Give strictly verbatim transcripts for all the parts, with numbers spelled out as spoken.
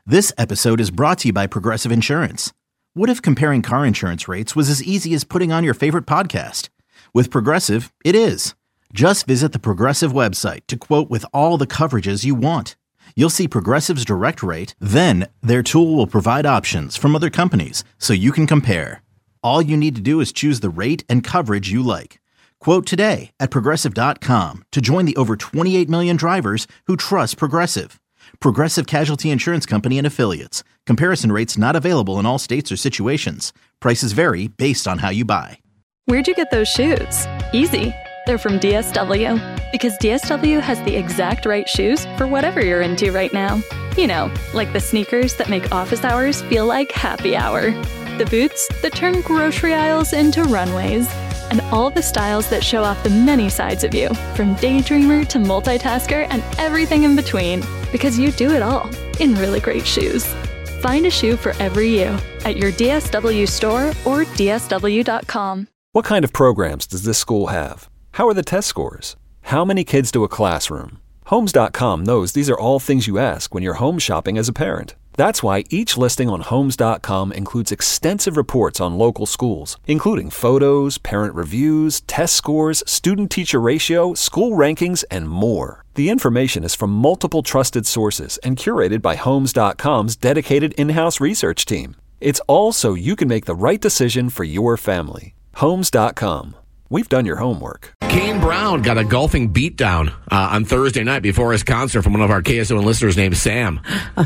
This episode is brought to you by Progressive Insurance. What if comparing car insurance rates was as easy as putting on your favorite podcast? With Progressive, it is. Just visit the Progressive website to quote with all the coverages you want. You'll see Progressive's direct rate, then their tool will provide options from other companies so you can compare. All you need to do is choose the rate and coverage you like. Quote today at Progressive dot com to join the over twenty-eight million drivers who trust Progressive. Progressive Casualty Insurance Company and Affiliates. Comparison rates not available in all states or situations. Prices vary based on how you buy. Where'd you get those shoes? Easy. They're from D S W. Because D S W has the exact right shoes for whatever you're into right now. You know, like the sneakers that make office hours feel like happy hour. The boots that turn grocery aisles into runways. And all the styles that show off the many sides of you, from daydreamer to multitasker and everything in between. Because you do it all in really great shoes. Find a shoe for every you at your D S W store or D S W dot com. What kind of programs does this school have? How are the test scores? How many kids to a classroom? Homes dot com knows these are all things you ask when you're home shopping as a parent. That's why each listing on Homes dot com includes extensive reports on local schools, including photos, parent reviews, test scores, student-teacher ratio, school rankings, and more. The information is from multiple trusted sources and curated by Homes dot com's dedicated in-house research team. It's all so you can make the right decision for your family. Homes dot com. We've done your homework. Kane Brown got a golfing beatdown uh, on Thursday night before his concert from one of our K S O N listeners named Sam.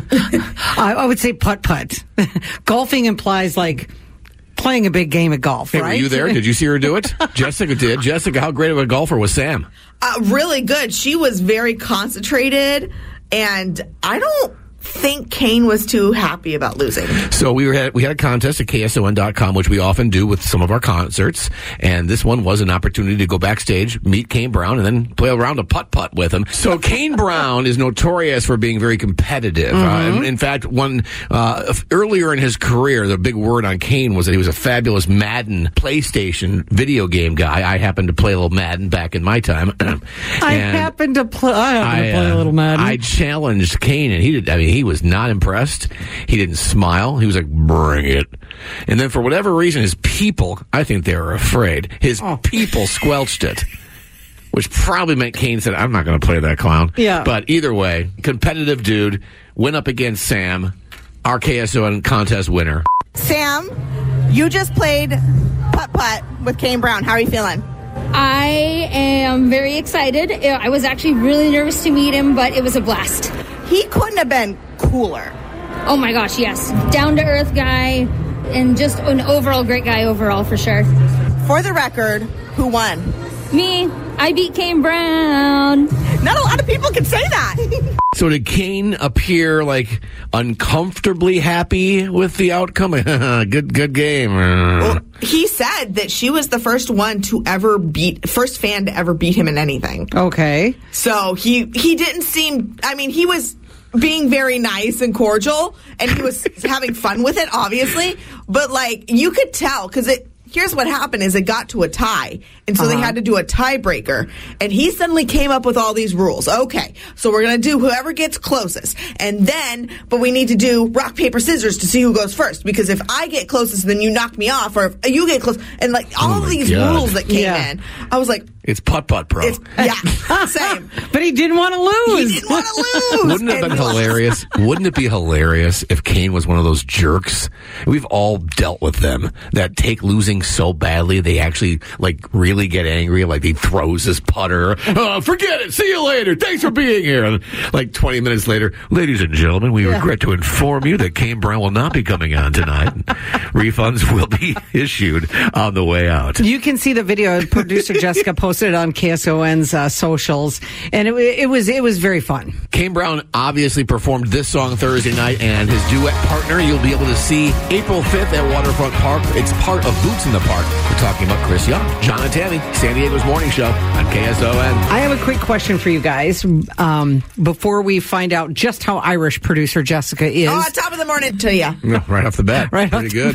I, I would say putt-putt. Golfing implies, like, playing a big game of golf, hey, right? Were you there? Did you see her do it? Jessica did. Jessica, how great of a golfer was Sam? Uh, really good. She was very concentrated, and I don't think Kane was too happy about losing. So we were had, we had a contest at K S O N dot com, which we often do with some of our concerts, and this one was an opportunity to go backstage, meet Kane Brown, and then play around a putt-putt with him. So Kane Brown is notorious for being very competitive. Mm-hmm. Uh, in, in fact, one uh, earlier in his career, the big word on Kane was that he was a fabulous Madden PlayStation video game guy. I happened to play a little Madden back in my time. I happened to play. I happened I, to play uh, a little Madden. I challenged Kane, and he did. I mean, he was not impressed. He didn't smile. He was like, bring it. And then for whatever reason, his people, I think they were afraid, his oh. people squelched it, which probably meant Kane said, I'm not going to play that clown. Yeah. But either way, competitive dude, went up against Sam, our K S O N contest winner. Sam, you just played putt-putt with Kane Brown. How are you feeling? I am very excited. I was actually really nervous to meet him, but it was a blast. He couldn't have been cooler. Oh my gosh, yes. Down-to-earth guy and just an overall great guy overall for sure. For the record, who won? Me. I beat Kane Brown. Not a lot of people can say that. So did Kane appear like uncomfortably happy with the outcome? good good game. Well, he said that she was the first one to ever beat, first fan to ever beat him in anything. Okay. So he he didn't seem, I mean, he was being very nice and cordial, and he was having fun with it, obviously. But, like, you could tell, because it, here's what happened is it got to a tie, and so uh-huh. they had to do a tiebreaker, and he suddenly came up with all these rules. Okay, so we're going to do whoever gets closest, and then, but we need to do rock, paper, scissors to see who goes first, because if I get closest, then you knock me off, or if you get close, and like all oh of these God. rules that came yeah. in, I was like, it's putt-putt, bro. It's, yeah, same. But he didn't want to lose. He didn't want to lose. Wouldn't it have been hilarious? Wouldn't it be hilarious if Kane was one of those jerks? We've all dealt with them that take losing so badly they actually like really get angry. Like he throws his putter. Oh, forget it. See you later. Thanks for being here. And like twenty minutes later, ladies and gentlemen, we yeah. regret to inform you that Kane Brown will not be coming on tonight. Refunds will be issued on the way out. You can see the video. Producer Jessica posted it on K S O N's uh, socials, and it, it was it was very fun. Kane Brown obviously performed this song Thursday night, and his duet partner you'll be able to see April fifth at Waterfront Park. It's part of Boots in the Park. We're talking about Chris Young, John and Tammy, San Diego's Morning Show on K S O N. I have a quick question for you guys um, before we find out just how Irish producer Jessica is. Oh, top of the morning to you. No, right off the bat. Right Pretty good.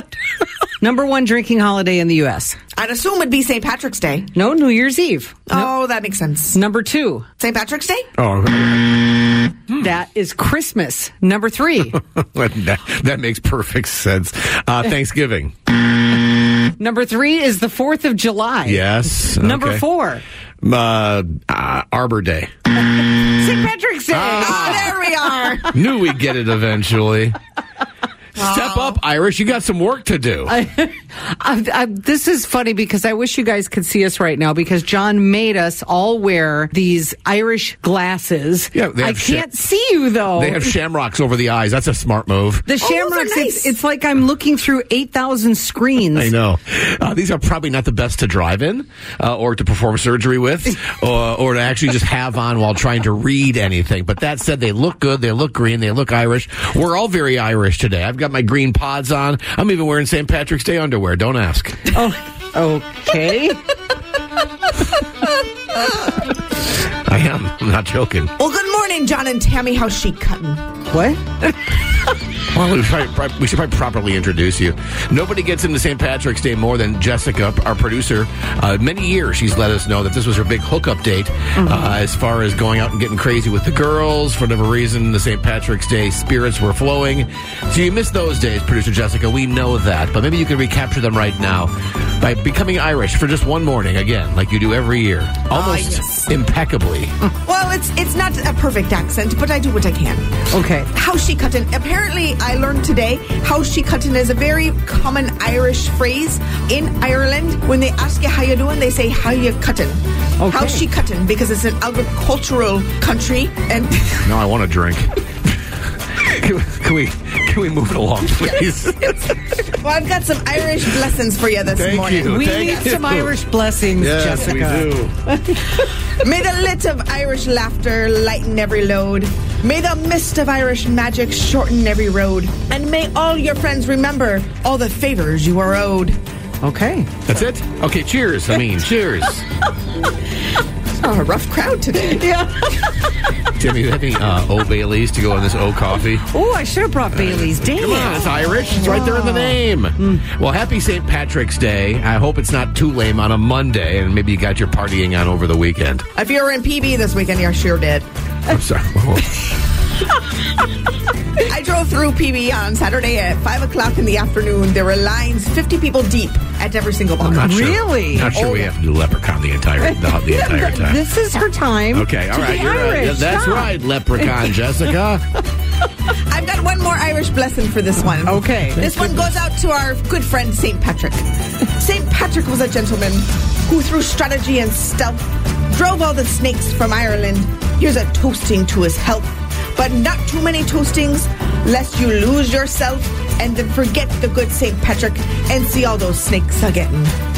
Number one drinking holiday in the U S I'd assume it'd be Saint Patrick's Day. No, New Year's Eve. Oh, no. That makes sense. Number two. Saint Patrick's Day? Oh. That is Christmas. Number three. that, that makes perfect sense. Uh, Thanksgiving. Number three is the fourth of July. Yes. Number okay. four. Uh, uh, Arbor Day. Saint Patrick's Day. Oh, there we are. Knew we'd get it eventually. Step up, Irish. You got some work to do. I, I, I, this is funny because I wish you guys could see us right now because John made us all wear these Irish glasses. Yeah, they I have can't sha- see you, though. They have shamrocks over the eyes. That's a smart move. The shamrocks, nice. it's, it's like I'm looking through eight thousand screens. I know. Uh, these are probably not the best to drive in uh, or to perform surgery with or, or to actually just have on while trying to read anything. But that said, they look good. They look green. They look Irish. We're all very Irish today. I've got my green pods on. I'm even wearing Saint Patrick's Day underwear. Don't ask. Oh, okay. I am. I'm not joking. Well, good morning, John and Tammy. How's she cutting? What? Well, we should, probably, we should probably properly introduce you. Nobody gets into Saint Patrick's Day more than Jessica, our producer. Uh, many years she's let us know that this was her big hookup date mm-hmm. uh, as far as going out and getting crazy with the girls. For whatever reason, the Saint Patrick's Day spirits were flowing. So you missed those days, producer Jessica. We know that. But maybe you can recapture them right now by becoming Irish for just one morning, again, like you do every year. Almost uh, yes. impeccably. Well, it's it's not a perfect accent, but I do what I can. Okay. How's she cutting? Apparently, I learned today how's she cutting is a very common Irish phrase in Ireland. When they ask you how you doing, they say how you cutting. Okay. How's she cutting? Because it's an agricultural country, and Now I want to drink. Can, can we can we move it along, please? well, I've got some Irish blessings for you this Thank morning. you. We Thank need you. some Irish blessings, Yes, Jessica. we do. May the lit of Irish laughter lighten every load. May the mist of Irish magic shorten every road. And may all your friends remember all the favors you are owed. Okay. That's it? Okay, cheers. I mean, cheers. Oh, a rough crowd today. Yeah. Timmy, you have any uh, O Baileys to go in this O coffee? Oh, I should have brought Bailey's. Damn. Come on, it's Irish. It's right there in the name. Mm. Well, happy Saint Patrick's Day. I hope it's not too lame on a Monday, and maybe you got your partying on over the weekend. If you were in P B this weekend, you sure did. I'm sorry. I drove through P B on Saturday at five o'clock in the afternoon. There were lines, fifty people deep at every single bar. Not sure. Really? Not sure Oh, we yeah. have to do Leprechaun the entire the, the entire time. This is her time. Okay, all to right, be you're right. Irish. Yeah, that's Stop. right, Leprechaun, Jessica. I've got one more Irish blessing for this one. Okay. This one goes out to our good friend Saint Patrick. Saint Patrick was a gentleman who, through strategy and stealth, drove all the snakes from Ireland. Here's a toasting to his health. But not too many toastings, lest you lose yourself and then forget the good Saint Patrick and see all those snakes again.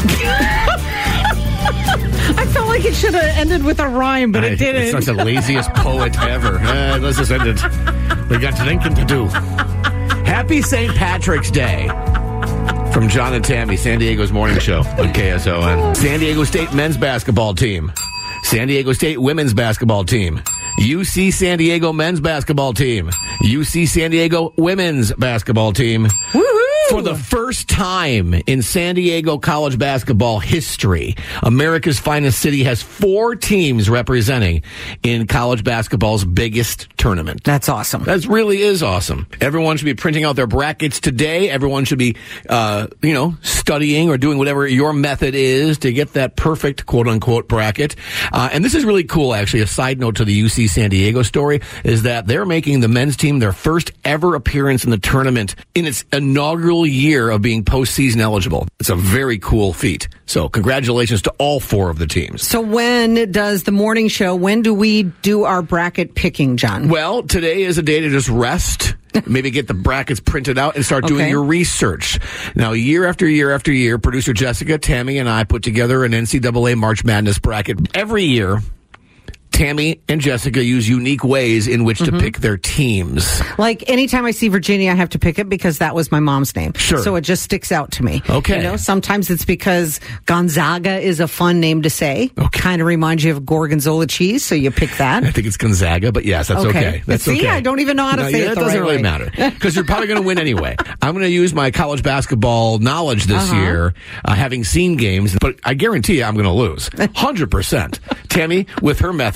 I felt like it should have ended with a rhyme, but I- it didn't. It's like the laziest poet ever. Uh, let's just end it. We got drinking to do. Happy Saint Patrick's Day. From John and Tammy, San Diego's morning show on K S O N. San Diego State men's basketball team. San Diego State women's basketball team. U C San Diego men's basketball team. U C San Diego women's basketball team. Woohoo! For the first time in San Diego college basketball history, America's finest city has four teams representing in college basketball's biggest tournament. That's awesome. That really is awesome. Everyone should be printing out their brackets today. Everyone should be, uh, you know, studying or doing whatever your method is to get that perfect quote-unquote bracket. Uh, and this is really cool, actually. A side note to the U C San Diego story is that they're making the men's team their first ever appearance in the tournament in its inaugural year of being postseason eligible. It's a very cool feat. So congratulations to all four of the teams. So when does the morning show, when do we do our bracket picking, John? Well, today is a day to just rest, maybe get the brackets printed out and start doing Okay. your research. Now, year after year after year, producer Jessica, Tammy, and I put together an N C double A March Madness bracket. Every year, Tammy and Jessica use unique ways in which Mm-hmm. to pick their teams. Like anytime I see Virginia, I have to pick it because that was my mom's name. Sure. So it just sticks out to me. Okay. You know, sometimes it's because Gonzaga is a fun name to say. Okay. Kind of reminds you of Gorgonzola cheese, so you pick that. I think it's Gonzaga, but yes, that's Okay. okay. That's See, okay. I don't even know how to No, say yeah, it That the doesn't right really way. matter because you're probably going to win anyway. I'm going to use my college basketball knowledge this Uh-huh. year, uh, having seen games, but I guarantee you I'm going to lose. one hundred percent. Tammy, with her method,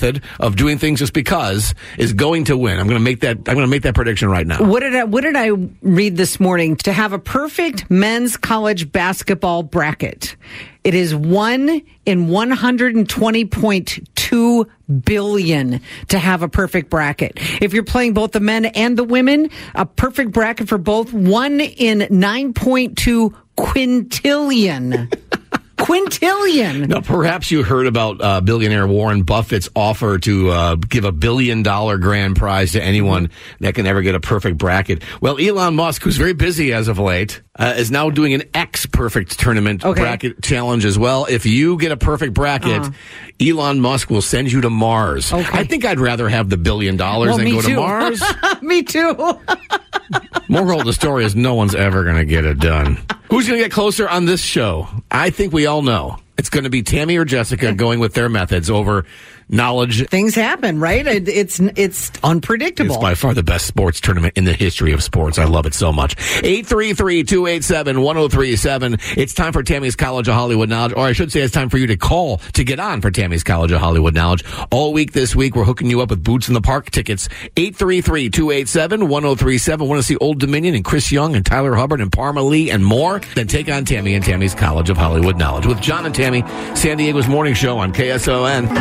method of doing things just because is going to win. I'm going to make that. I'm going to make that prediction right now. What did I, what did I read this morning? To have a perfect men's college basketball bracket, it is one in one hundred twenty point two billion to have a perfect bracket. If you're playing both the men and the women, a perfect bracket for both, one in nine point two quintillion. Quintillion. Now, perhaps you heard about uh, billionaire Warren Buffett's offer to uh, give a billion dollar grand prize to anyone that can ever get a perfect bracket. Well, Elon Musk, who's very busy as of late, uh, is now doing an X perfect tournament okay. bracket challenge as well. If you get a perfect bracket, uh-huh. Elon Musk will send you to Mars. Okay. I think I'd rather have the billion dollars well, than go too. to Mars. Me too. Moral of the story is no one's ever going to get it done. Who's going to get closer on this show? I think we all know. It's going to be Tammy or Jessica going with their methods over knowledge. Things happen, right? It, it's it's unpredictable. It's by far the best sports tournament in the history of sports. I love it so much. eight three three, two eight seven, one oh three seven. It's time for Tammy's College of Hollywood Knowledge, or I should say it's time for you to call to get on for Tammy's College of Hollywood Knowledge. All week this week, we're hooking you up with Boots in the Park tickets. eight three three, two eight seven, one oh three seven. Want to see Old Dominion and Chris Young and Tyler Hubbard and Parma Lee and more? Then take on Tammy and Tammy's College of Hollywood Knowledge with John and Tammy, San Diego's morning show on K S O N.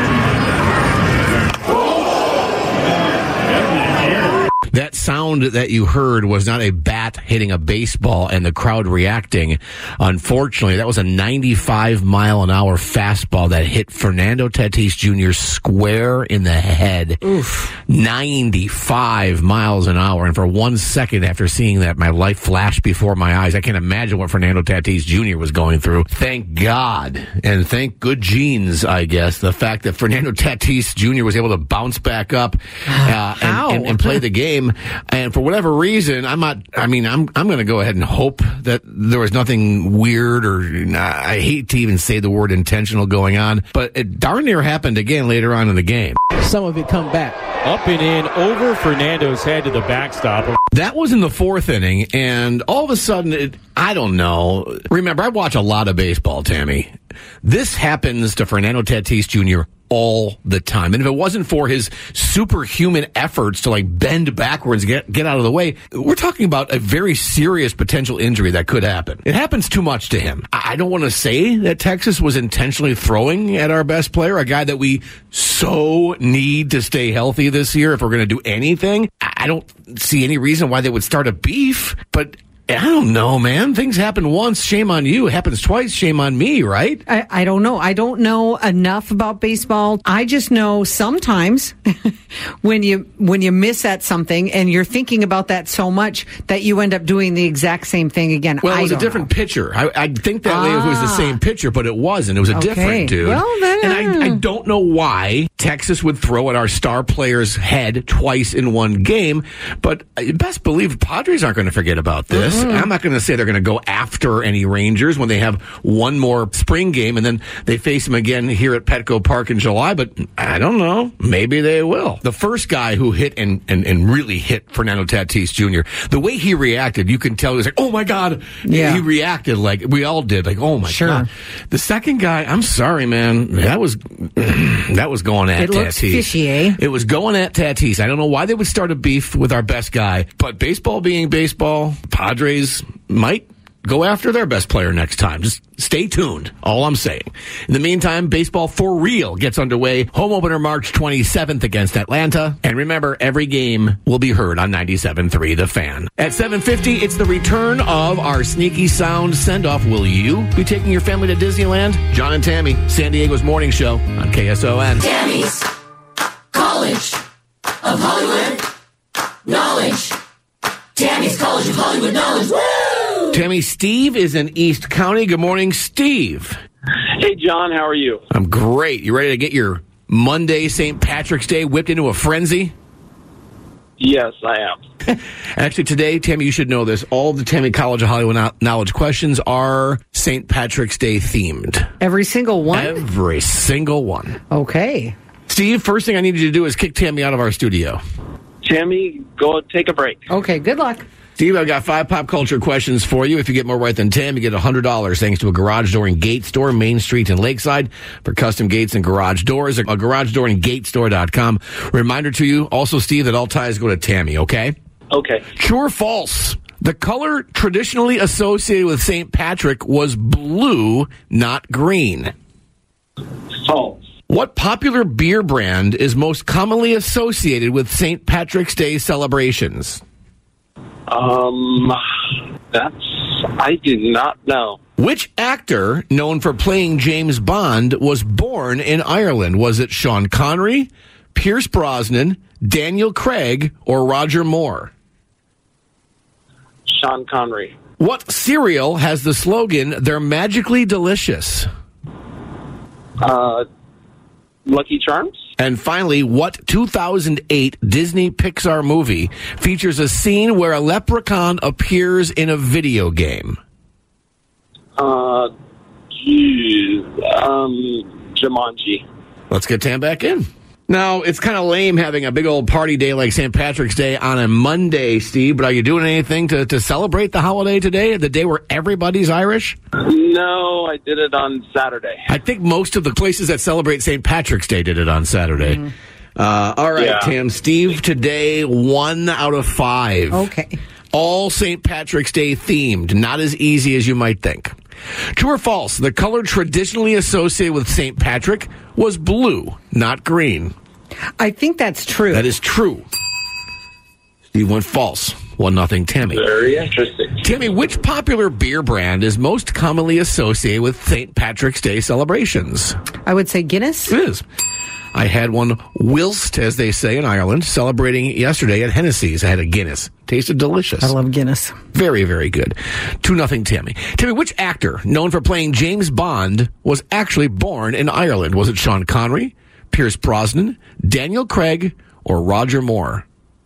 That sound that you heard was not a bat hitting a baseball and the crowd reacting. Unfortunately, that was a ninety-five mile an hour fastball that hit Fernando Tatis Junior square in the head. Oof. ninety-five miles an hour. And for one second after seeing that, my life flashed before my eyes. I can't imagine what Fernando Tatis Junior was going through. Thank God, and thank good genes, I guess, the fact that Fernando Tatis Junior was able to bounce back up uh, and, and, and play the game. And for whatever reason, I'm not, I mean, I'm, I'm going to go ahead and hope that there was nothing weird or I hate to even say the word intentional going on, but it darn near happened again later on in the game. Some of it come back. Up and in, over Fernando's head to the backstop. That was in the fourth inning, and all of a sudden, it, I don't know. Remember, I watch a lot of baseball, Tammy. This happens to Fernando Tatis Junior all the time. And if it wasn't for his superhuman efforts to like bend backwards, get get out of the way, we're talking about a very serious potential injury that could happen. It happens too much to him. I don't want to say that Texas was intentionally throwing at our best player, a guy that we so need to stay healthy this year if we're going to do anything. I don't see any reason why they would start a beef, but I don't know, man. Things happen once, shame on you. It happens twice, shame on me, right? I, I don't know. I don't know enough about baseball. I just know sometimes when you when you miss at something and you're thinking about that so much that you end up doing the exact same thing again. Well, it I was a different know. pitcher. I, I think that ah. way if it was the same pitcher, but it wasn't. It was a okay. different dude. Well, then, and I, I don't know why Texas would throw at our star player's head twice in one game, but best believe Padres aren't going to forget about this. Mm-hmm. I'm not going to say they're going to go after any Rangers when they have one more spring game and then they face them again here at Petco Park in July, but I don't know. Maybe they will. The first guy who hit and, and, and really hit Fernando Tatis Junior, the way he reacted, you can tell he was like, oh my God. Yeah. He reacted like we all did, like, oh my sure. God. The second guy, I'm sorry, man. That was that was going at it Tatis. Looks fishy, eh? It was going at Tatis. I don't know why they would start a beef with our best guy, but baseball being baseball, Padres might go after their best player next time. Just stay tuned. All I'm saying. In the meantime, baseball for real gets underway. Home opener March twenty-seventh against Atlanta. And remember, every game will be heard on ninety-seven point three The Fan. At seven fifty, it's the return of our Sneaky Sound send-off. Will you be taking your family to Disneyland? John and Tammy, San Diego's morning show on K S O N. Tammy's College of Hollywood Knowledge. Tammy's College of Hollywood Knowledge. Woo! Tammy, Steve is in East County. Good morning, Steve. Hey, John. How are you? I'm great. You ready to get your Monday, Saint Patrick's Day, whipped into a frenzy? Yes, I am. Actually, today, Tammy, you should know this. All the Tammy College of Hollywood Knowledge questions are Saint Patrick's Day themed. Every single one? Every single one. Okay. Steve, first thing I need you to do is kick Tammy out of our studio. Tammy, go take a break. Okay, good luck. Steve, I've got five pop culture questions for you. If you get more right than ten, you get one hundred dollars thanks to a Garage Door and Gate Store, Main Street in Lakeside. For custom gates and garage doors, a garage door and gate store dot com. Reminder to you also, Steve, that all ties go to Tammy, okay? Okay. True or false? The color traditionally associated with Saint Patrick was blue, not green. False. What popular beer brand is most commonly associated with Saint Patrick's Day celebrations? Um, that's, I do not know. Which actor, known for playing James Bond, was born in Ireland? Was it Sean Connery, Pierce Brosnan, Daniel Craig, or Roger Moore? Sean Connery. What cereal has the slogan, "They're magically delicious"? Uh, Lucky Charms? And finally, what two thousand eight Disney Pixar movie features a scene where a leprechaun appears in a video game? Uh, geez, um, Jumanji. Let's get Tam back in. Now, it's kind of lame having a big old party day like Saint Patrick's Day on a Monday, Steve, but are you doing anything to, to celebrate the holiday today, the day where everybody's Irish? No, I did it on Saturday. I think most of the places that celebrate Saint Patrick's Day did it on Saturday. Mm-hmm. Uh, all right, yeah. Tam. Steve, today, one out of five. Okay. All Saint Patrick's Day themed, not as easy as you might think. True or false? The color traditionally associated with Saint Patrick was blue, not green. I think that's true. That is true. Steve went false. One nothing, Tammy. Very interesting. Tammy, which popular beer brand is most commonly associated with Saint Patrick's Day celebrations? I would say Guinness. It is. I had one whilst, as they say in Ireland, celebrating yesterday at Hennessy's. I had a Guinness. Tasted delicious. I love Guinness. Very, very good. Two nothing, Tammy. Tammy, which actor, known for playing James Bond, was actually born in Ireland? Was it Sean Connery, Pierce Brosnan, Daniel Craig, or Roger Moore?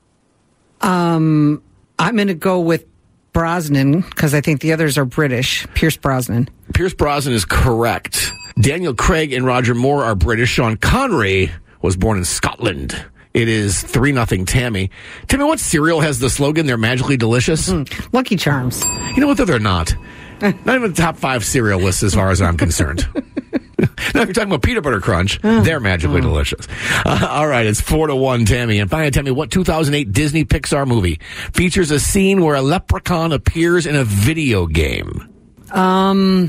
Um, I'm going to go with Brosnan because I think the others are British. Pierce Brosnan. Pierce Brosnan is correct. Daniel Craig and Roger Moore are British. Sean Connery was born in Scotland. It is three nothing, Tammy. Tammy, what cereal has the slogan, "They're magically delicious"? Mm, Lucky Charms. You know what, they're not. Not even the top five cereal list as far as I'm concerned. Now, if you're talking about Peanut Butter Crunch, oh, they're magically oh. delicious. Uh, all right, it's four to one, Tammy. And finally, Tammy, what two thousand eight Disney Pixar movie features a scene where a leprechaun appears in a video game? Um...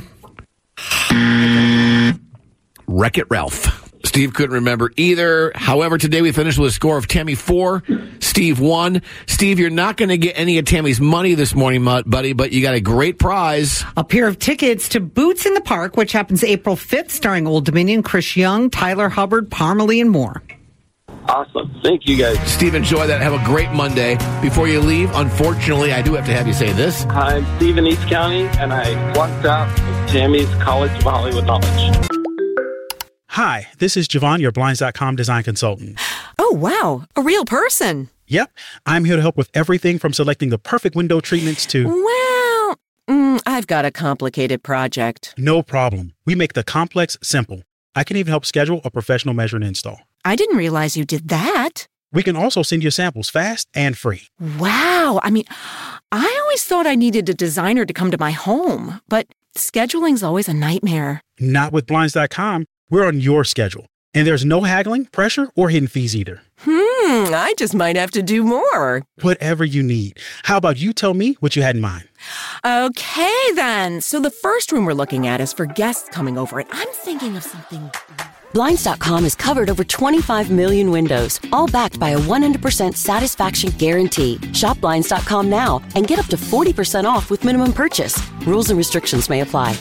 Wreck-It Ralph. Steve couldn't remember either. However, today we finished with a score of Tammy four, Steve one. Steve, you're not going to get any of Tammy's money this morning, buddy, but you got a great prize. A pair of tickets to Boots in the Park, which happens April fifth, starring Old Dominion, Chris Young, Tyler Hubbard, Parmalee, and more. Awesome. Thank you, guys. Steve, enjoy that. Have a great Monday. Before you leave, unfortunately, I do have to have you say this. I'm Steve in East County, and I flunked out of Tammy's College of Hollywood Knowledge. Hi, this is Javon, your Blinds dot com design consultant. Oh, wow. A real person. Yep. I'm here to help with everything from selecting the perfect window treatments to... Well, mm, I've got a complicated project. No problem. We make the complex simple. I can even help schedule a professional measure and install. I didn't realize you did that. We can also send you samples fast and free. Wow. I mean, I always thought I needed a designer to come to my home, but scheduling's always a nightmare. Not with Blinds dot com. We're on your schedule, and there's no haggling, pressure, or hidden fees either. Hmm, I just might have to do more. Whatever you need. How about you tell me what you had in mind? Okay, then. So the first room we're looking at is for guests coming over, and I'm thinking of something... Blinds dot com has covered over twenty-five million windows, all backed by a one hundred percent satisfaction guarantee. Shop Blinds dot com now and get up to forty percent off with minimum purchase. Rules and restrictions may apply.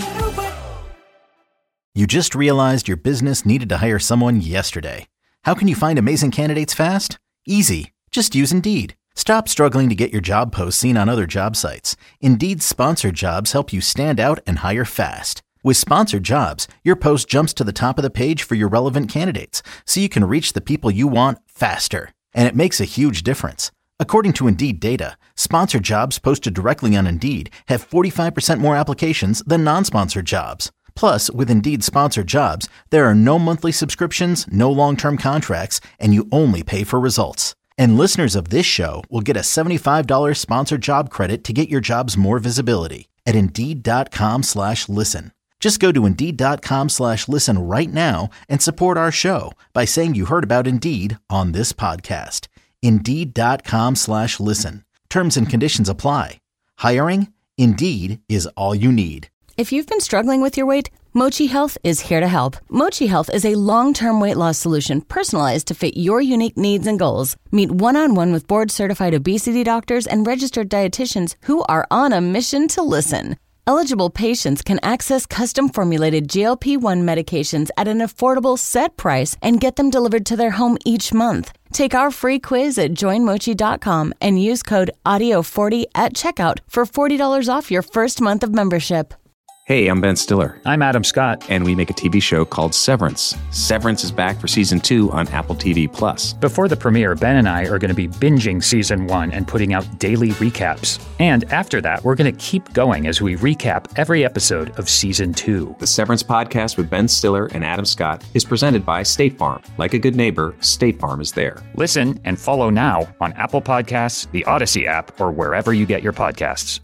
You just realized your business needed to hire someone yesterday. How can you find amazing candidates fast? Easy. Just use Indeed. Stop struggling to get your job posts seen on other job sites. Indeed's sponsored jobs help you stand out and hire fast. With sponsored jobs, your post jumps to the top of the page for your relevant candidates, so you can reach the people you want faster. And it makes a huge difference. According to Indeed data, sponsored jobs posted directly on Indeed have forty-five percent more applications than non-sponsored jobs. Plus, with Indeed sponsored jobs, there are no monthly subscriptions, no long-term contracts, and you only pay for results. And listeners of this show will get a seventy-five dollars sponsored job credit to get your jobs more visibility at Indeed.com slash listen. Just go to Indeed.com slash listen right now and support our show by saying you heard about Indeed on this podcast. Indeed.com slash listen. Terms and conditions apply. Hiring? Indeed is all you need. If you've been struggling with your weight, Mochi Health is here to help. Mochi Health is a long-term weight loss solution personalized to fit your unique needs and goals. Meet one-on-one with board-certified obesity doctors and registered dietitians who are on a mission to listen. Eligible patients can access custom-formulated G L P one medications at an affordable set price and get them delivered to their home each month. Take our free quiz at join mochi dot com and use code audio forty at checkout for forty dollars off your first month of membership. Hey, I'm Ben Stiller. I'm Adam Scott. And we make a T V show called Severance. Severance is back for season two on Apple T V Plus. Before the premiere, Ben and I are going to be binging season one and putting out daily recaps. And after that, we're going to keep going as we recap every episode of season two. The Severance podcast with Ben Stiller and Adam Scott is presented by State Farm. Like a good neighbor, State Farm is there. Listen and follow now on Apple Podcasts, the Odyssey app, or wherever you get your podcasts.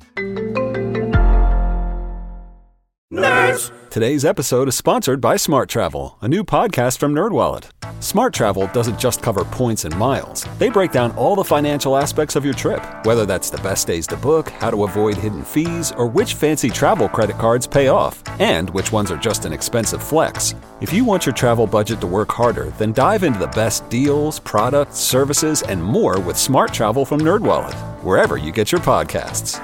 Nerds! Today's episode is sponsored by Smart Travel, a new podcast from NerdWallet. Smart Travel doesn't just cover points and miles. They break down all the financial aspects of your trip, whether that's the best days to book, how to avoid hidden fees, or which fancy travel credit cards pay off, and which ones are just an expensive flex. If you want your travel budget to work harder, then dive into the best deals, products, services, and more with Smart Travel from NerdWallet, wherever you get your podcasts.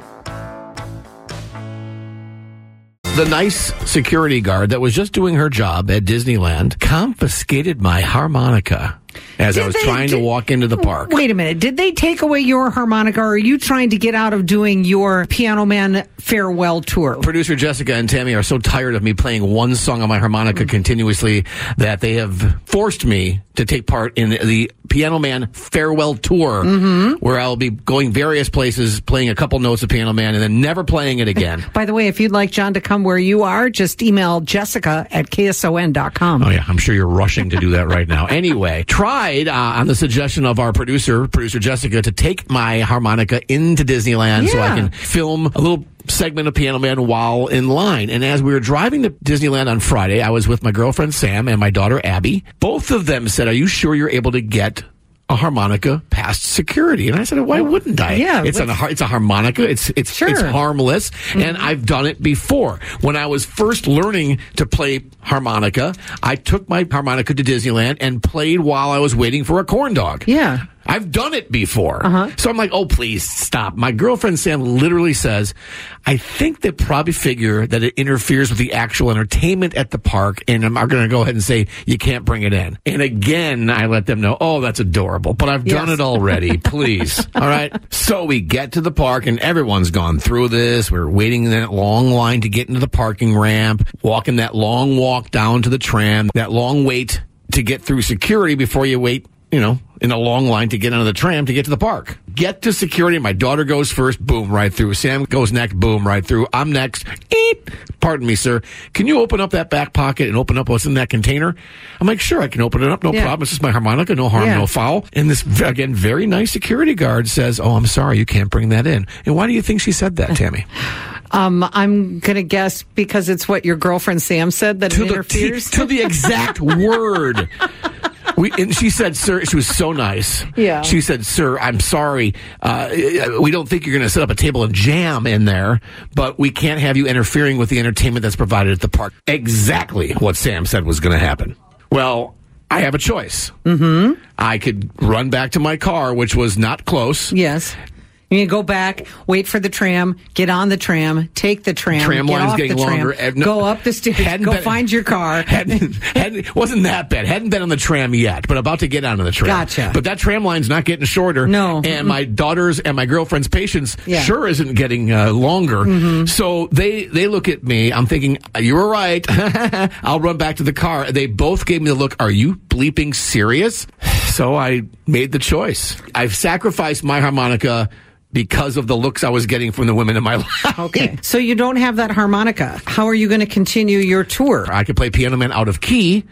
The nice security guard that was just doing her job at Disneyland confiscated my harmonica as Did I was they, trying did, to walk into the park. Wait a minute. Did they take away your harmonica, or are you trying to get out of doing your Piano Man farewell tour? Producer Jessica and Tammy are so tired of me playing one song on my harmonica mm-hmm. continuously that they have forced me to take part in the Piano Man farewell tour, mm-hmm. where I'll be going various places, playing a couple notes of Piano Man, and then never playing it again. By the way, if you'd like John to come where you are, just email Jessica at K S O N dot com. Oh, yeah. I'm sure you're rushing to do that right now. Anyway, tried uh, on the suggestion of our producer, producer Jessica, to take my harmonica into Disneyland yeah. so I can film a little segment of Piano Man while in line. And as we were driving to Disneyland on Friday, I was with my girlfriend Sam and my daughter Abby. Both of them said, "Are you sure you're able to get a harmonica past security?" And I said, "Why wouldn't I? Yeah, it's a it's a harmonica. It's it's sure. it's harmless, mm-hmm. and I've done it before. When I was first learning to play harmonica, I took my harmonica to Disneyland and played while I was waiting for a corn dog. Yeah." I've done it before. Uh-huh. So I'm like, oh, please stop. My girlfriend Sam literally says, "I think they probably figure that it interferes with the actual entertainment at the park, and I'm going to go ahead and say you can't bring it in." And again, I let them know, oh, that's adorable, but I've done yes. it already. Please. All right. So we get to the park, and everyone's gone through this. We're waiting in that long line to get into the parking ramp, walking that long walk down to the tram, that long wait to get through security before you wait, you know, in a long line to get onto the tram to get to the park. Get to security. My daughter goes first. Boom, right through. Sam goes next. Boom, right through. I'm next. Eep. Pardon me, sir. Can you open up that back pocket and open up what's in that container? I'm like, sure, I can open it up. No yeah. problem. It's just my harmonica. No harm, yeah. no foul. And this, again, very nice security guard says, "Oh, I'm sorry. You can't bring that in." And why do you think she said that, Tammy? Um, I'm going to guess because it's what your girlfriend Sam said, that to it the, interferes. T- to the exact word. We, and she said, "Sir," she was so nice. Yeah. She said, "Sir, I'm sorry. Uh, we don't think you're going to set up a table and jam in there, but we can't have you interfering with the entertainment that's provided at the park." Exactly what Sam said was going to happen. Well, I have a choice. Mm-hmm. I could run back to my car, which was not close. Yes. You can go back, wait for the tram, get on the tram, take the tram, tram get line's off getting the tram, longer. go up the stairs, go been, find your car. Hadn't, hadn't, wasn't that bad. Hadn't been on the tram yet, but about to get onto the tram. Gotcha. But that tram line's not getting shorter. No. And mm-hmm. my daughter's and my girlfriend's patience yeah. sure isn't getting uh, longer. Mm-hmm. So they, they look at me. I'm thinking, you were right. I'll run back to the car. They both gave me the look, are you bleeping serious? So I made the choice. I've sacrificed my harmonica because of the looks I was getting from the women in my life. Okay. So you don't have that harmonica. How are you going to continue your tour? I could play Piano Man out of key,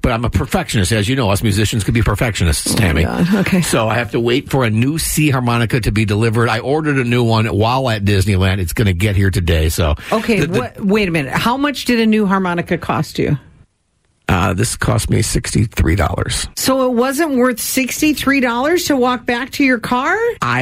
but I'm a perfectionist. As you know, us musicians could be perfectionists, Tammy. Oh, okay. So I have to wait for a new C harmonica to be delivered. I ordered a new one while at Disneyland. It's going to get here today. So Okay, the, the, what, wait a minute. How much did a new harmonica cost you? Uh, this cost me sixty-three dollars. So it wasn't worth sixty-three dollars to walk back to your car?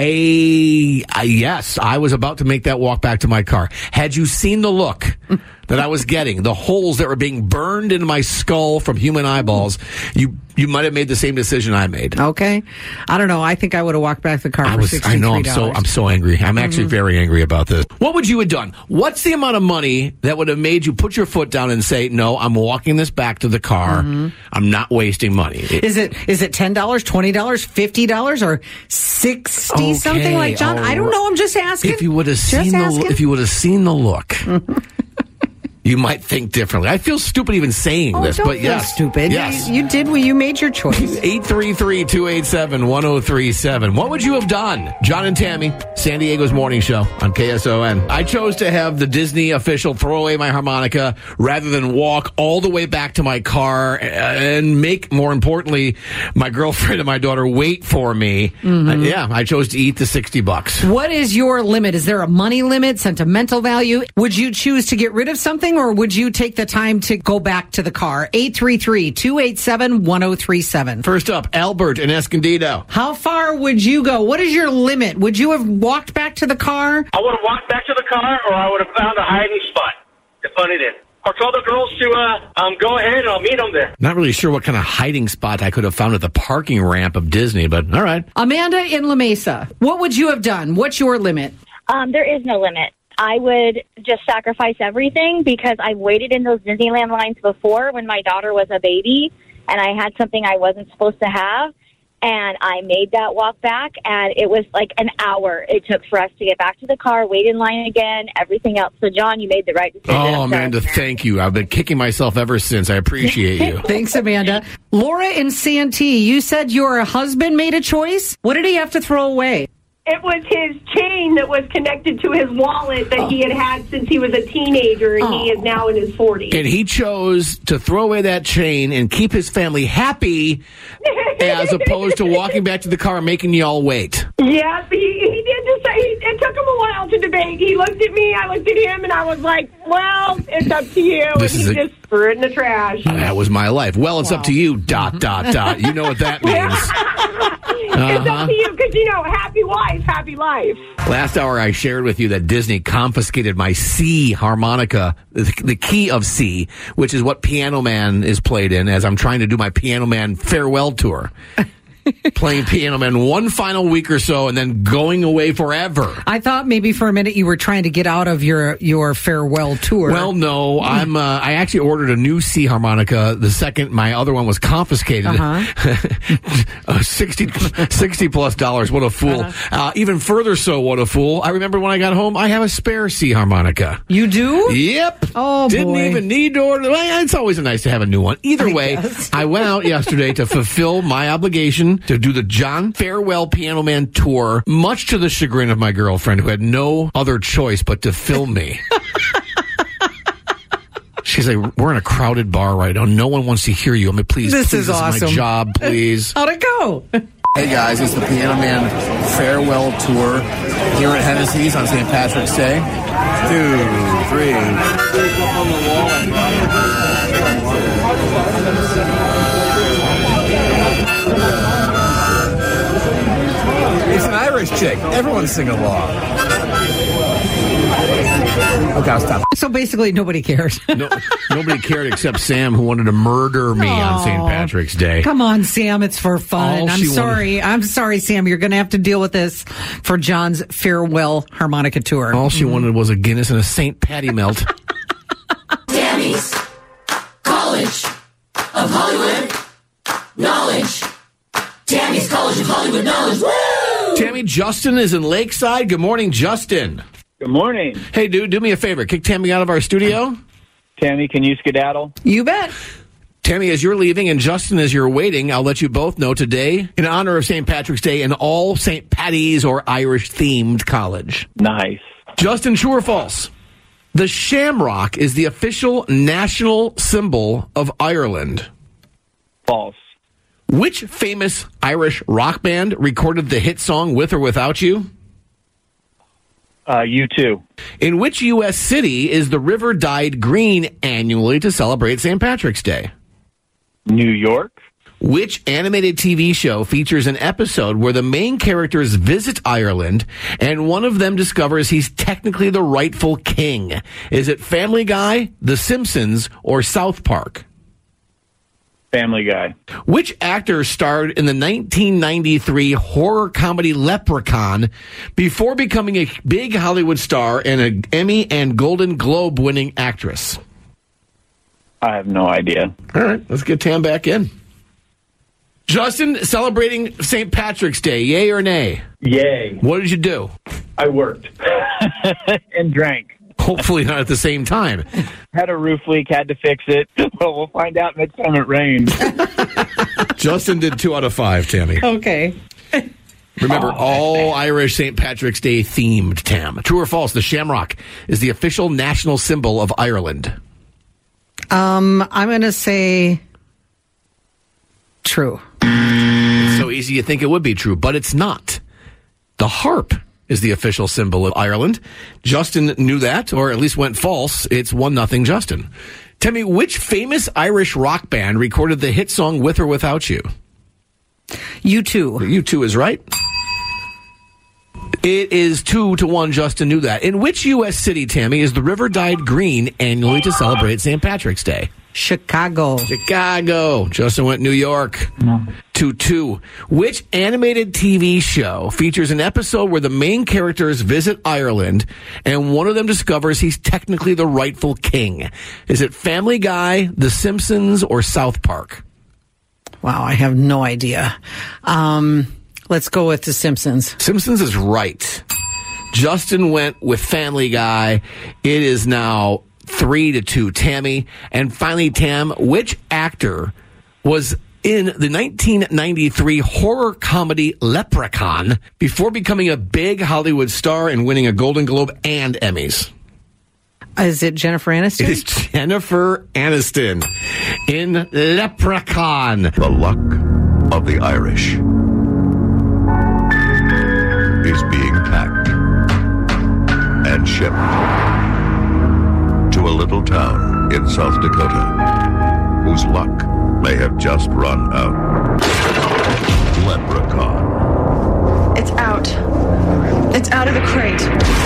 I, I, yes, I was about to make that walk back to my car. Had you seen the look that I was getting, the holes that were being burned into my skull from human eyeballs, you you might have made the same decision I made. Okay. I don't know. I think I would have walked back the car I for was, sixty-three I dollars. know. I'm so I'm so angry. I'm actually Mm-hmm. very angry about this. What would you have done? What's the amount of money that would have made you put your foot down and say, "No, I'm walking this back to the car. Mm-hmm. I'm not wasting money." It, Is it is it ten dollars, twenty dollars, fifty dollars, or sixty Okay, something like John? I don't know. I'm just asking. If you would have Just seen the asking. if you would have seen the look, you might think differently. I feel stupid even saying Oh, this, don't but feel yes, stupid. Yes. You, you did what you made your choice. eight three three, two eight seven, one oh three seven. What would you have done? John and Tammy, San Diego's morning show on K S O N. I chose to have the Disney official throw away my harmonica rather than walk all the way back to my car and make, more importantly, my girlfriend and my daughter wait for me. Mm-hmm. Uh, yeah, I chose to eat the sixty bucks. What is your limit? Is there a money limit, sentimental value? Would you choose to get rid of something, or would you take the time to go back to the car? eight three three, two eight seven, one oh three seven. First up, Albert in Escondido. How far would you go? What is your limit? Would you have walked back to the car? I would have walked back to the car, or I would have found a hiding spot to put it in. Or told the girls to uh, um, go ahead and I'll meet them there. Not really sure what kind of hiding spot I could have found at the parking ramp of Disney, but all right. Amanda in La Mesa, what would you have done? What's your limit? Um, there is no limit. I would just sacrifice everything because I've waited in those Disneyland lines before when my daughter was a baby and I had something I wasn't supposed to have. And I made that walk back, and it was like an hour it took for us to get back to the car, wait in line again, everything else. So, John, you made the right decision. Oh, Amanda, thank you. I've been kicking myself ever since. I appreciate you. Thanks, Amanda. Laura in Santee, you said your husband made a choice. What did he have to throw away? It was his chain that was connected to his wallet that oh. he had had since he was a teenager, and oh. he is now in his forties. And he chose to throw away that chain and keep his family happy as opposed to walking back to the car and making y'all wait. Yes, he, he did just say, it took him a while to debate. He looked at me, I looked at him, and I was like, well, it's up to you. This and is he a- just threw it in the trash. That was my life. Well, it's wow. up to you, dot, dot, dot. You know what that means. It's up to you because, you know, happy wife, happy life. Last hour, I shared with you that Disney confiscated my C harmonica, the, the key of C, which is what Piano Man is played in as I'm trying to do my Piano Man farewell tour. Playing Piano Man one final week or so and then going away forever. I thought maybe for a minute you were trying to get out of your your farewell tour. Well, no, I'm. Uh, I actually ordered a new C harmonica. The second my other one was confiscated. Uh-huh. uh, sixty, sixty plus dollars. What a fool! Uh-huh. Uh, even further, so what a fool! I remember when I got home, I have a spare C harmonica. You do? Yep. Oh, Didn't boy. even need to order. Well, it's always nice to have a new one. Either I way, guess. I went out yesterday to fulfill my obligation to do the John Farewell Piano Man tour, much to the chagrin of my girlfriend, who had no other choice but to film me. She's like, we're in a crowded bar right now. No one wants to hear you. I mean, please, This please, is this awesome. is my job, please. How'd it go? Hey guys, it's the Piano Man Farewell Tour here at Hennessy's on Saint Patrick's Day. Two, three. It's an Irish chick. Everyone's singing along. Okay, I'll stop. So basically, nobody cares. No, nobody cared except Sam, who wanted to murder me Aww. on Saint Patrick's Day. Come on, Sam. It's for fun. All I'm she sorry. wanted- I'm sorry, Sam. You're going to have to deal with this for John's farewell harmonica tour. All she wanted was a Guinness and a Saint Patty melt. Tammy's College of Hollywood Knowledge. Tammy's College of Hollywood Knowledge. Woo! Tammy, Justin is in Lakeside. Good morning, Justin. Good morning. Hey, dude, do me a favor. Kick Tammy out of our studio. Tammy, can you skedaddle? You bet. Tammy, as you're leaving and Justin, as you're waiting, I'll let you both know today, in honor of Saint Patrick's Day and all Saint Patty's or Irish-themed college. Nice. Justin, true or false? The shamrock is the official national symbol of Ireland. False. Which famous Irish rock band recorded the hit song With or Without You? Uh, U two. In which U S city is the river dyed green annually to celebrate Saint Patrick's Day? New York. Which animated T V show features an episode where the main characters visit Ireland and one of them discovers he's technically the rightful king? Is it Family Guy, The Simpsons, or South Park? Family Guy. Which actor starred in the nineteen ninety-three horror comedy Leprechaun before becoming a big Hollywood star and an Emmy and Golden Globe winning actress? I have no idea. All right, let's get Tam back in. Justin, celebrating Saint Patrick's Day, yay or nay? Yay. What did you do? I worked and drank. Hopefully not at the same time. Had a roof leak, had to fix it. Well, we'll find out next time it rains. Justin did two out of five, Tammy. Okay. Remember, Oh, all Irish Saint Patrick's Day themed, Tam. True or false, the shamrock is the official national symbol of Ireland. Um, I'm going to say true. It's so easy you think it would be true, but it's not. The harp is the official symbol of Ireland. Justin knew that, or at least went false. It's one nothing Justin. Tell me, which famous Irish rock band recorded the hit song With or Without You? U two. U two is right. It is two to one. Justin knew that. In which U S city, Tammy, is the river dyed green annually to celebrate Saint Patrick's Day? Chicago. Chicago. Justin went New York. No. two two. Which animated T V show features an episode where the main characters visit Ireland and one of them discovers he's technically the rightful king? Is it Family Guy, The Simpsons, or South Park? Wow, I have no idea. Um, let's go with The Simpsons. Simpsons is right. Justin went with Family Guy. It is now three to two, Tammy. And finally, Tam, which actor was in the nineteen ninety-three horror comedy Leprechaun before becoming a big Hollywood star and winning a Golden Globe and Emmys? Is it Jennifer Aniston? It is Jennifer Aniston in Leprechaun. The luck of the Irish is being packed and shipped to a little town in South Dakota whose luck may have just run out. Leprechaun. It's out. It's out of the crate.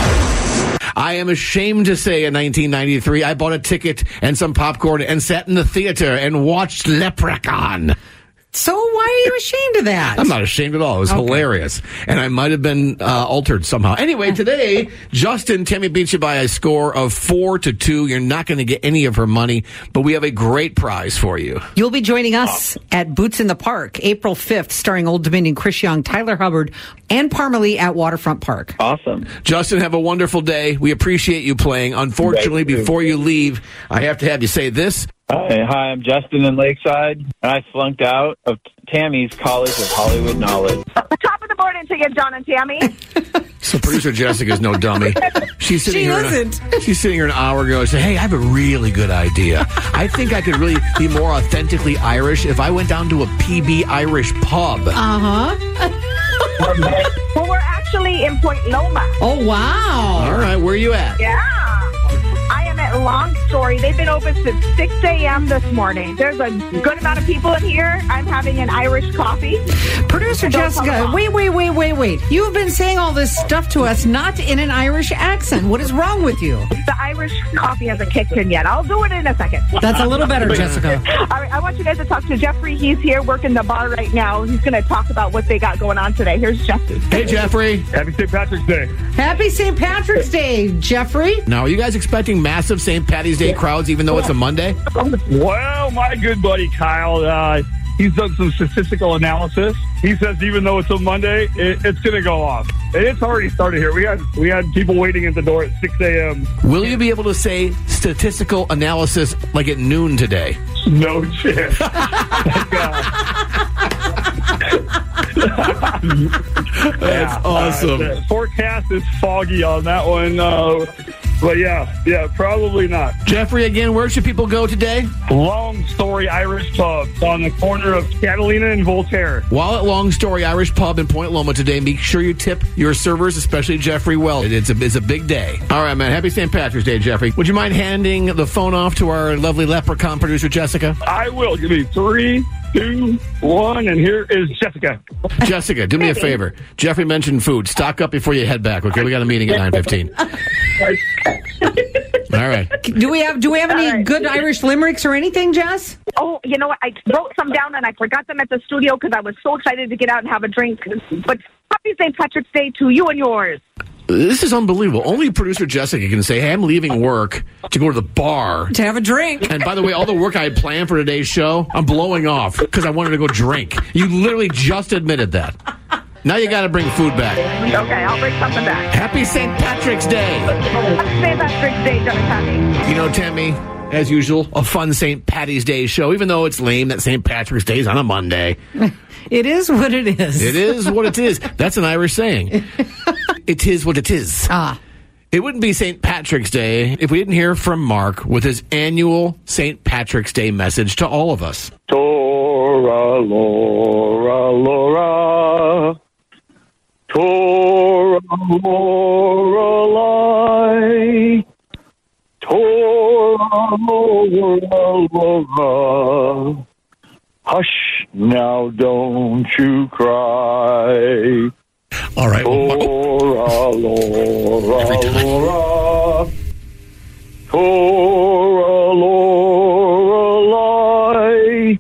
I am ashamed to say in nineteen ninety-three, I bought a ticket and some popcorn and sat in the theater and watched Leprechaun. So why are you ashamed of that? I'm not ashamed at all. It was Okay. hilarious. And I might have been uh, altered somehow. Anyway, today, Justin, Tammy beat you by a score of four to two. You're not going to get any of her money, but we have a great prize for you. You'll be joining us at Boots in the Park, April fifth, starring Old Dominion, Chris Young, Tyler Hubbard, and Parmalee at Waterfront Park. Awesome. Justin, have a wonderful day. We appreciate you playing. Unfortunately, Thank you. before you leave, I have to have you say this. Hi, hi, I'm Justin in Lakeside, and I flunked out of Tammy's College of Hollywood Knowledge. Top of the morning to you, John and Tammy. So producer Jessica's no dummy. She's sitting She here. isn't. A, she's sitting here an hour ago and said, "Hey, I have a really good idea. I think I could really be more authentically Irish if I went down to a P B Irish pub." Uh huh. Well, we're actually in Point Loma. Oh, wow. All right, where are you at? Yeah. I am at Long Story. They've been open since six a.m. this morning. There's a good amount of people in here. I'm having an Irish coffee. Producer Don't Jessica, come wait, wait, wait, wait, wait. You've been saying all this stuff to us not in an Irish accent. What is wrong with you? The Irish coffee hasn't kicked in yet. I'll do it in a second. That's a little better, Jessica. All right, I want you guys to talk to Jeffrey. He's here working the bar right now. He's going to talk about what they got going on today. Here's Jeffrey. Hey, Jeffrey. Happy Saint Patrick's Day. Happy Saint Patrick's Day, Jeffrey. Now, are you guys expecting massive Saint Patty's Day crowds, even though it's a Monday? Well, my good buddy Kyle, uh, he's done some statistical analysis. He says even though it's a Monday, it, it's going to go off. And it's already started here. We had we had people waiting at the door at six a.m. Will you be able to say statistical analysis like at noon today? No chance. That's yeah, awesome. Uh, the forecast is foggy on that one. Uh, but yeah, yeah, probably not. Jeffrey, again, where should people go today? Long Story Irish Pub on the corner of Catalina and Voltaire. While at Long Story Irish Pub in Point Loma today, make sure you tip your servers, especially Jeffrey Well. It's a, it's a big day. All right, man. Happy Saint Patrick's Day, Jeffrey. Would you mind handing the phone off to our lovely leprechaun producer, Jessica? I will. Give me three, two, one, and here is Jessica. Jessica, do me a favor. Jeffrey mentioned food. Stock up before you head back, okay? We got a meeting at nine fifteen. All right. Do we have Do we have any right. good Irish limericks or anything, Jess? Oh, you know what? I wrote some down and I forgot them at the studio because I was so excited to get out and have a drink. But happy Saint Patrick's Day to you and yours. This is unbelievable. Only producer Jessica can say, hey, I'm leaving work to go to the bar. To have a drink. And by the way, all the work I had planned for today's show, I'm blowing off because I wanted to go drink. You literally just admitted that. Now you got to bring food back. Okay, I'll bring something back. Happy Saint Patrick's Day. Happy Saint Patrick's Day, Tammy. You know, Tammy, as usual, a fun Saint Patty's Day show, even though it's lame that Saint Patrick's Day is on a Monday. It is what it is. It is what it is. That's an Irish saying. It is what it is. Ah. It wouldn't be Saint Patrick's Day if we didn't hear from Mark with his annual Saint Patrick's Day message to all of us. Tora, Laura, Laura. Tora, Lorelei. Tora, Laura, Laura. Hush, now don't you cry. All right. Tora, Laura, Laura. Tora, Lorelei.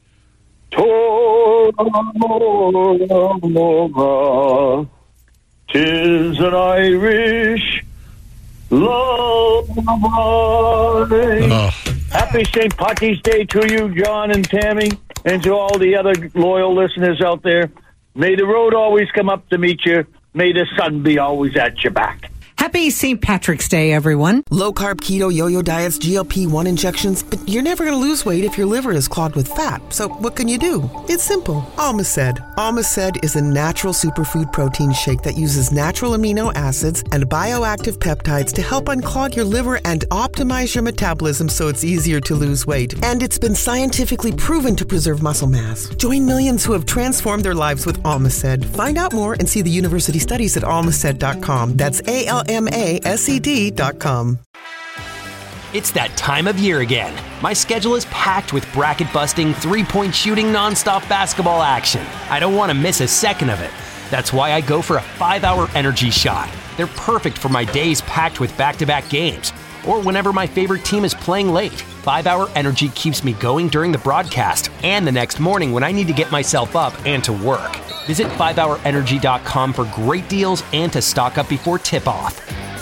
Tora, Laura, Laura. 'Tis an Irish lullaby. Oh. Happy Saint Patty's Day to you, John and Tammy, and to all the other loyal listeners out there. May the road always come up to meet you. May the sun be always at your back. Happy Saint Patrick's Day, everyone. Low-carb, keto, yo-yo diets, G L P one injections, but you're never going to lose weight if your liver is clogged with fat. So what can you do? It's simple. Almaced. Almaced is a natural superfood protein shake that uses natural amino acids and bioactive peptides to help unclog your liver and optimize your metabolism so it's easier to lose weight. And it's been scientifically proven to preserve muscle mass. Join millions who have transformed their lives with Almaced. Find out more and see the university studies at almaced dot com. That's A L M A S E D dot com. It's that time of year again. My schedule is packed with bracket-busting, three-point shooting, nonstop basketball action. I don't want to miss a second of it. That's why I go for a five-hour energy shot. They're perfect for my days packed with back-to-back games, or whenever my favorite team is playing late. five-hour energy keeps me going during the broadcast and the next morning when I need to get myself up and to work. Visit five hour energy dot com for great deals and to stock up before tip-off.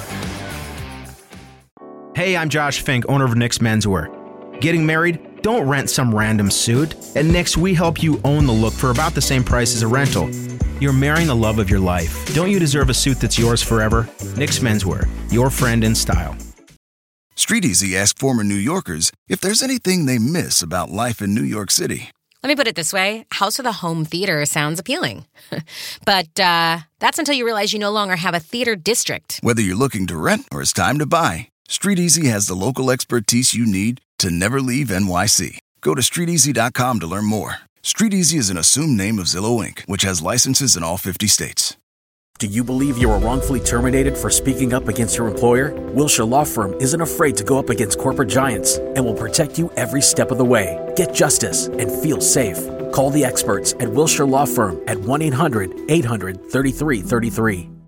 Hey, I'm Josh Fink, owner of Nick's Menswear. Getting married? Don't rent some random suit. At Nick's, we help you own the look for about the same price as a rental. You're marrying the love of your life. Don't you deserve a suit that's yours forever? Nick's Menswear, your friend in style. Street Easy asked former New Yorkers if there's anything they miss about life in New York City. Let me put it this way. House with a home theater sounds appealing. But uh, that's until you realize you no longer have a theater district. Whether you're looking to rent or it's time to buy, Street Easy has the local expertise you need to never leave N Y C. Go to street easy dot com to learn more. Street Easy is an assumed name of Zillow Incorporated, which has licenses in all fifty states. Do you believe you were wrongfully terminated for speaking up against your employer? Wilshire Law Firm isn't afraid to go up against corporate giants and will protect you every step of the way. Get justice and feel safe. Call the experts at Wilshire Law Firm at one eight hundred eight hundred thirty-three thirty-three.